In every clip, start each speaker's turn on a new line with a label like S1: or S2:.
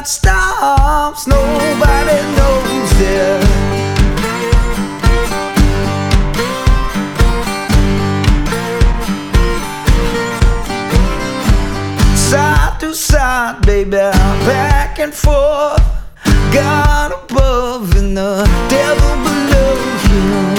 S1: what stops, nobody knows it. Side to side, baby, back and forth, God above and the devil below you.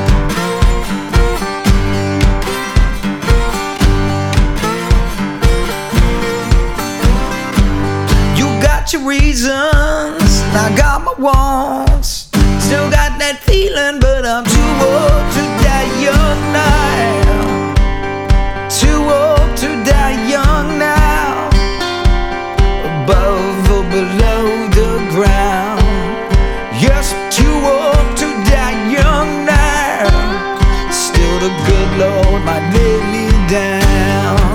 S1: Your reasons, I got my wants. Still got that feeling, but I'm too old to die young now. Too old to die young now. Above or below the ground. Yes, too old to die young now. Still the good Lord might lay me down.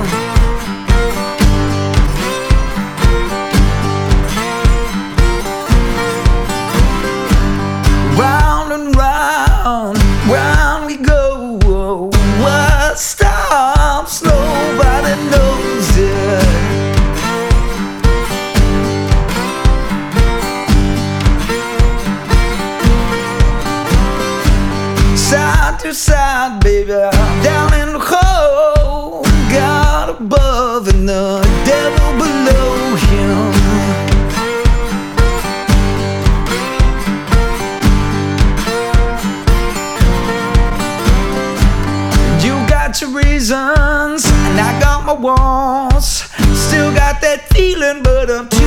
S1: Round we go, what stops, nobody knows it. Side to side, baby, down in the hole, God above and the devil below him. Your reasons, and I got my wants. Still got that feeling, but I'm too